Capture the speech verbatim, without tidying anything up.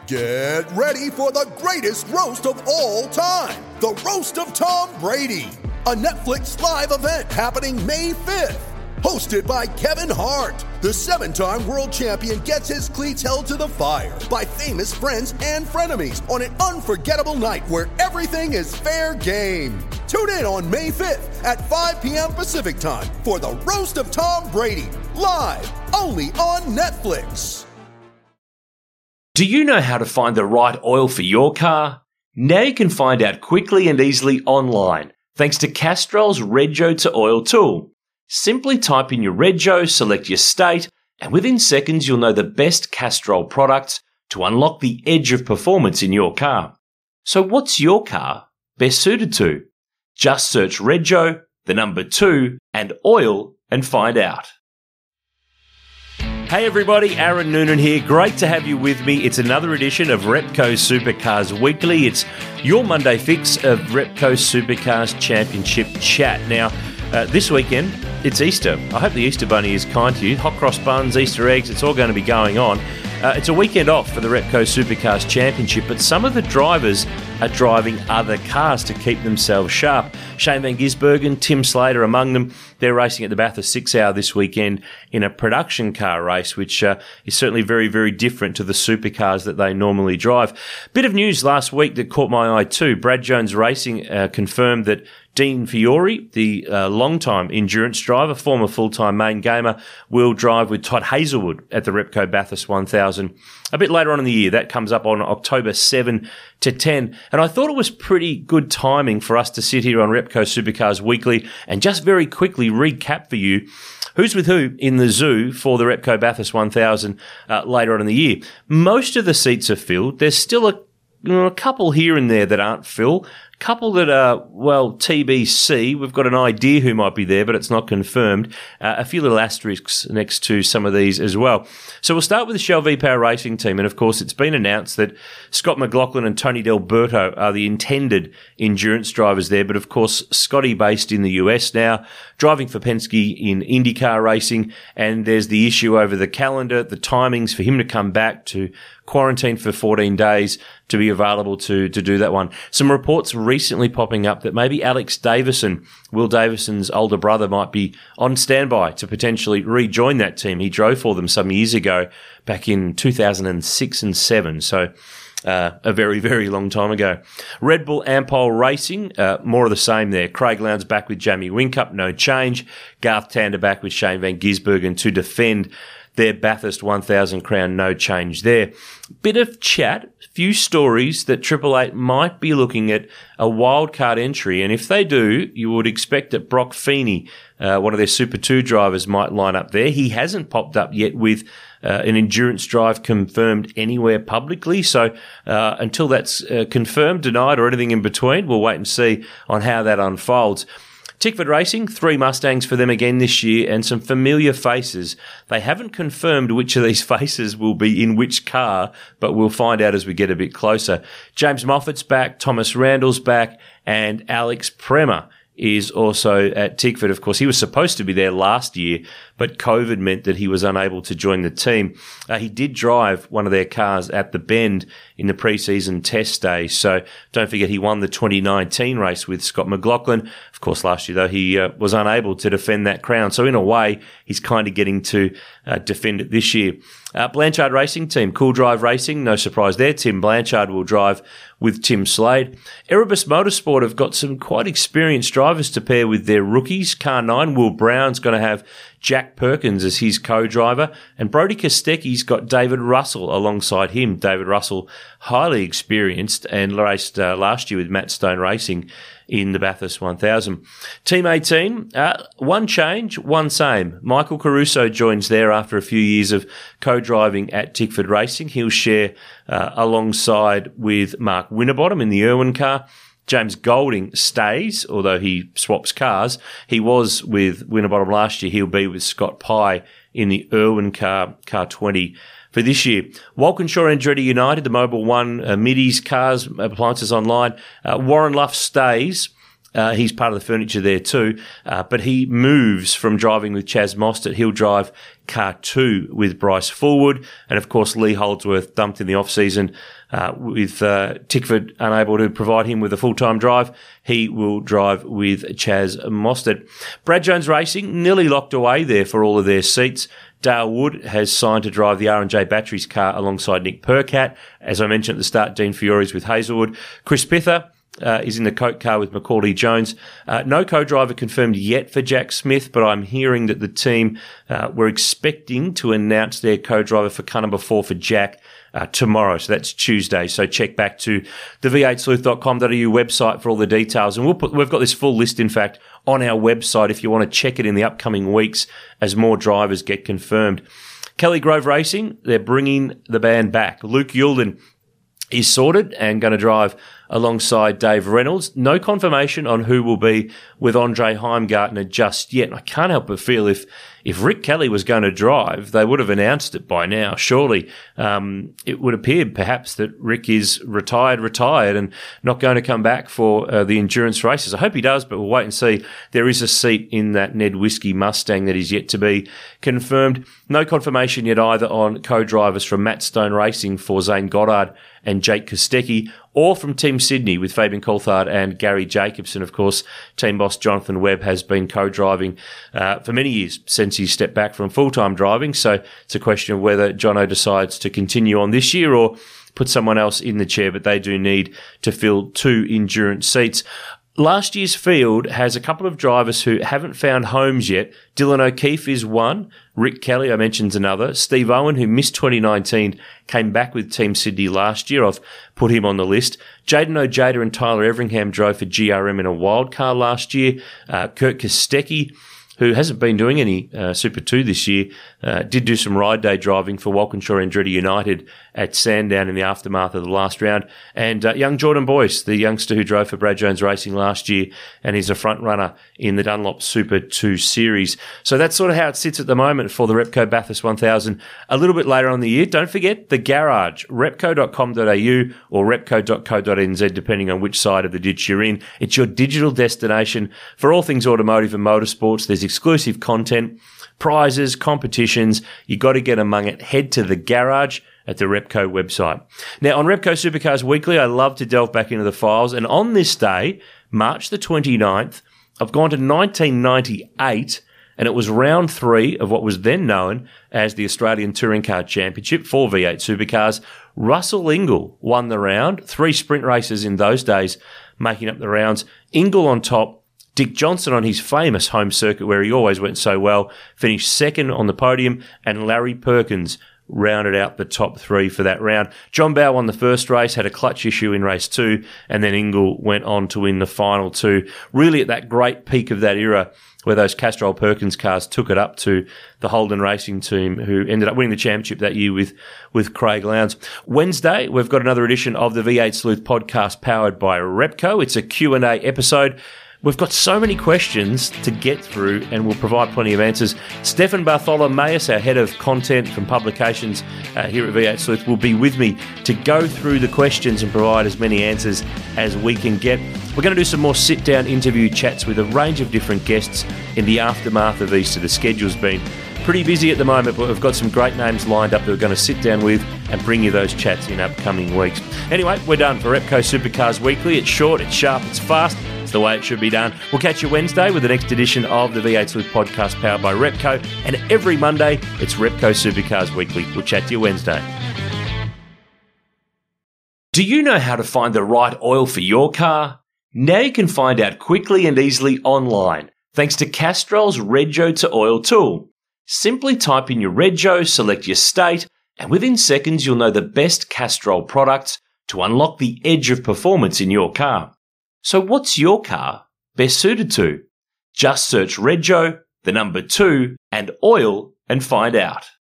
Get ready for the greatest roast of all time, the Roast of Tom Brady, a Netflix live event happening May fifth. Hosted by Kevin Hart, the seven-time world champion gets his cleats held to the fire by famous friends and frenemies on an unforgettable night where everything is fair game. Tune in on May fifth at five p.m. Pacific time for the Roast of Tom Brady, live only on Netflix. Do you know how to find the right oil for your car? Now you can find out quickly and easily online, thanks to Castrol's Rego to Oil tool. Simply type in your Rego, select your state, and within seconds you'll know the best Castrol products to unlock the edge of performance in your car. So what's your car best suited to? Just search Rego, the number two, and oil and find out. Hey everybody, Aaron Noonan here. Great to have you with me. It's another edition of Repco Supercars Weekly. It's your Monday fix of Repco Supercars Championship Chat. Now, uh, this weekend, it's Easter. I hope the Easter Bunny is kind to you. Hot cross buns, Easter eggs, it's all going to be going on. Uh, it's a weekend off for the Repco Supercars Championship, but some of the drivers are driving other cars to keep themselves sharp. Shane Van Gisbergen, Tim Slater among them. They're racing at the Bathurst Six Hour this weekend in a production car race, which uh, is certainly very, very different to the supercars that they normally drive. Bit of news last week that caught my eye too. Brad Jones Racing uh, confirmed that Dean Fiore, the uh, long-time endurance driver, former full-time main gamer, will drive with Todd Hazelwood at the Repco Bathurst one thousand a bit later on in the year. That comes up on October seventh to tenth. And I thought it was pretty good timing for us to sit here on Repco Supercars Weekly and just very quickly recap for you who's with who in the zoo for the Repco Bathurst one thousand uh, later on in the year. Most of the seats are filled. There's still a, you know, a couple here and there that aren't filled. Couple that are, well, T B C. We've got an idea who might be there, but it's not confirmed. Uh, a few little asterisks next to some of these as well. So we'll start with the Shell V-Power Racing team. And, of course, it's been announced that Scott McLaughlin and Tony D'Alberto are the intended endurance drivers there. But, of course, Scotty based in the U S now, driving for Penske in IndyCar racing. And there's the issue over the calendar, the timings for him to come back to quarantine for fourteen days to be available to, to do that one. Some reports recently popping up that maybe Alex Davison, Will Davison's older brother, might be on standby to potentially rejoin that team. He drove for them some years ago, back in two thousand six and seven. So uh, a very, very long time ago. Red Bull Ampol Racing, uh, more of the same there. Craig Lowndes back with Jamie Whincup, no change. Garth Tander back with Shane Van Gisbergen to defend their Bathurst one thousand crown, no change there. Bit of chat, few stories that Triple Eight might be looking at a wildcard entry, and if they do, you would expect that Brock Feeney, uh, one of their Super two drivers, might line up there. He hasn't popped up yet with uh, an endurance drive confirmed anywhere publicly, so uh, until that's uh, confirmed, denied, or anything in between, we'll wait and see on how that unfolds. Tickford Racing, three Mustangs for them again this year and some familiar faces. They haven't confirmed which of these faces will be in which car, but we'll find out as we get a bit closer. James Moffat's back, Thomas Randall's back, and Alex Premer is also at Tickford. Of course, he was supposed to be there last year, but COVID meant that he was unable to join the team. Uh, he did drive one of their cars at the Bend in the pre-season test day, so don't forget he won the twenty nineteen race with Scott McLaughlin. Of course, last year, though, he uh, was unable to defend that crown, so in a way, he's kind of getting to uh, defend it this year. Uh, Blanchard Racing Team, Cool Drive Racing, no surprise there. Tim Blanchard will drive with Tim Slade. Erebus Motorsport have got some quite experienced drivers to pair with their rookies. Car nine, Will Brown's going to have Jack Perkins as his co-driver, and Brody Kostecki's got David Russell alongside him. David Russell, highly experienced and raced uh, last year with Matt Stone Racing in the Bathurst one thousand. Team eighteen, uh, one change, one same. Michael Caruso joins there after a few years of co-driving at Tickford Racing. He'll share uh, alongside with Mark Winterbottom in the Irwin car. James Golding stays, although he swaps cars. He was with Winterbottom last year. He'll be with Scott Pye in the Irwin car, car twenty for this year. Walkinshaw Andretti United, the Mobile One uh, Middies cars, appliances online. Uh, Warren Luff stays. Uh, he's part of the furniture there too, uh, but he moves from driving with Chaz Mostert. He'll drive car two with Bryce Fullwood, and of course Lee Holdsworth dumped in the off-season uh, with uh, Tickford unable to provide him with a full-time drive. He will drive with Chaz Mostert. Brad Jones Racing nearly locked away there for all of their seats. Dale Wood has signed to drive the R and J Batteries car alongside Nick Percat. As I mentioned at the start, Dean Fiore's with Hazelwood. Chris Pither Uh, is in the Coke car with Macaulay Jones. Uh, no co-driver confirmed yet for Jack Smith, but I'm hearing that the team uh, were expecting to announce their co-driver for car number four for Jack uh, tomorrow. So that's Tuesday. So check back to the v eight sleuth dot com dot a u website for all the details. And we'll put, we've got this full list, in fact, on our website if you want to check it in the upcoming weeks as more drivers get confirmed. Kelly Grove Racing, they're bringing the band back. Luke Youlden is sorted and going to drive alongside Dave Reynolds. No confirmation on who will be with Andre Heimgartner just yet. And I can't help but feel if if Rick Kelly was going to drive, they would have announced it by now. Surely um, it would appear perhaps that Rick is retired, retired and not going to come back for uh, the endurance races. I hope he does, but we'll wait and see. There is a seat in that Ned Whiskey Mustang that is yet to be confirmed. No confirmation yet either on co-drivers from Matt Stone Racing for Zane Goddard and Jake Kostecki, or from Team Sydney with Fabian Coulthard and Gary Jacobson. Of course, team boss Jonathan Webb has been co-driving uh, for many years since he stepped back from full-time driving. So it's a question of whether Jono decides to continue on this year or put someone else in the chair, but they do need to fill two endurance seats. Last year's field has a couple of drivers who haven't found homes yet. Dylan O'Keefe is one. Rick Kelly, I mentioned, another. Steve Owen, who missed twenty nineteen, came back with Team Sydney last year. I've put him on the list. Jaden Ojeda and Tyler Everingham drove for G R M in a wild car last year. Uh, Kurt Kostecki, who hasn't been doing any uh, Super two this year, uh, did do some ride day driving for Walkinshaw Andretti United at Sandown in the aftermath of the last round. And uh, young Jordan Boyce, the youngster who drove for Brad Jones Racing last year, and he's a front runner in the Dunlop Super two Series. So that's sort of how it sits at the moment for the Repco Bathurst one thousand. A little bit later on in the year, don't forget the garage, repco dot com dot a u or repco dot co dot n z, depending on which side of the ditch you're in. It's your digital destination for all things automotive and motorsports. There's exclusive content, prizes, competitions. You got to get among it. Head to the garage at the Repco website. Now, on Repco Supercars Weekly, I love to delve back into the files. And on this day, March the twenty-ninth, I've gone to nineteen ninety-eight, and it was round three of what was then known as the Australian Touring Car Championship for V eight Supercars. Russell Ingall won the round. Three sprint races in those days making up the rounds. Ingall on top. Dick Johnson on his famous home circuit where he always went so well, finished second on the podium, and Larry Perkins rounded out the top three for that round. John Bowe won the first race, had a clutch issue in race two, and then Ingall went on to win the final two. Really at that great peak of that era where those Castrol Perkins cars took it up to the Holden Racing team, who ended up winning the championship that year with, with Craig Lowndes. Wednesday, we've got another edition of the V eight Sleuth podcast powered by Repco. It's a Q and A episode. We've got so many questions to get through, and we'll provide plenty of answers. Stefan Bartholomaeus, our head of content from publications uh, here at V eight Sleuth, will be with me to go through the questions and provide as many answers as we can get. We're going to do some more sit-down interview chats with a range of different guests in the aftermath of Easter. The schedule's been pretty busy at the moment, but we've got some great names lined up that we're going to sit down with and bring you those chats in upcoming weeks. Anyway, we're done for Repco Supercars Weekly. It's short, it's sharp, it's fast. The way it should be done. We'll catch you Wednesday with the next edition of the V eight Sleuth podcast powered by Repco, and every Monday it's Repco Supercars Weekly. We'll chat to you Wednesday. Do you know how to find the right oil for your car? Now you can find out quickly and easily online thanks to Castrol's Rego to Oil tool. Simply type in your Rego, select your state, and within seconds you'll know the best Castrol products to unlock the edge of performance in your car. So what's your car best suited to? Just search Rego, the number two, and oil and find out.